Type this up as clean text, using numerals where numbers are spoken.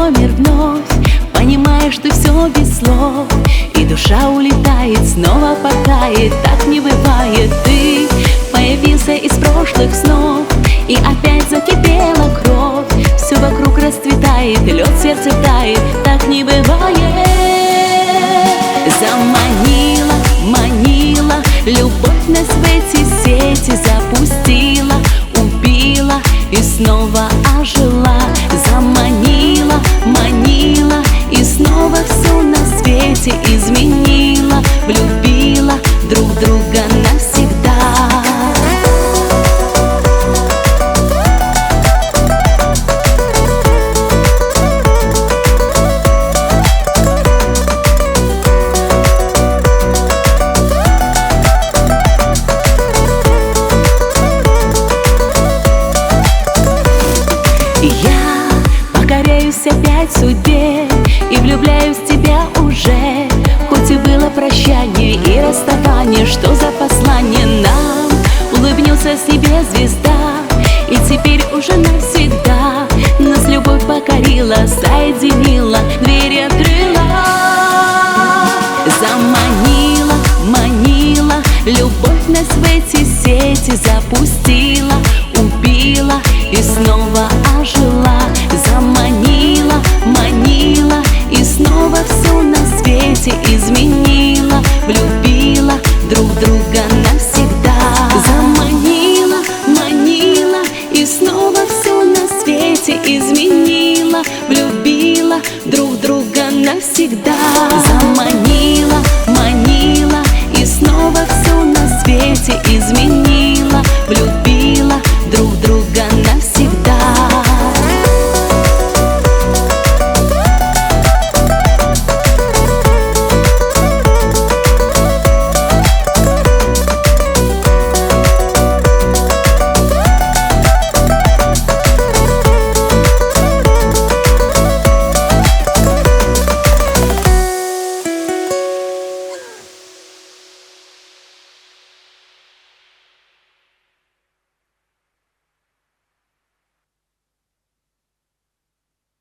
номер вновь, понимаешь, что все без слов, и душа улетает, снова потает. Так не бывает, ты появился из прошлых снов, и опять закипела кровь. Все вокруг расцветает, лед в сердце тает. Так не бывает. Заманила, манила, любовь нас в эти сети запустила, убила и снова ожила. Заманила, манила, и снова все на свете изменила, влюбила друг друга навсегда. Я покоряюсь опять судьбе и влюбляюсь в тебя уже. Хоть и было прощание и расставание, что за послание нам? Улыбнется с небес звезда, и теперь уже навсегда нас любовь покорила, соединила, двери открыла. Заманила, манила, любовь нас в эти сети запустила, убила и снова ожила.